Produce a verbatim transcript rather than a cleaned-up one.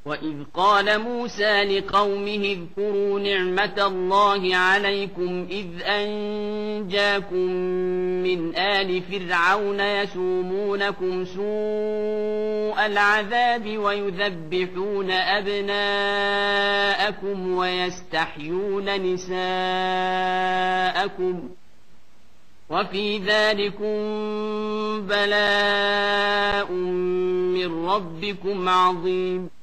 وإذ قال موسى لقومه اذكروا نعمة الله عليكم إذ أنجاكم من آل فرعون يسومونكم سوء العذاب ويذبحون أبناءكم ويستحيون نساءكم وفي ذلكم بلاء من ربكم عظيم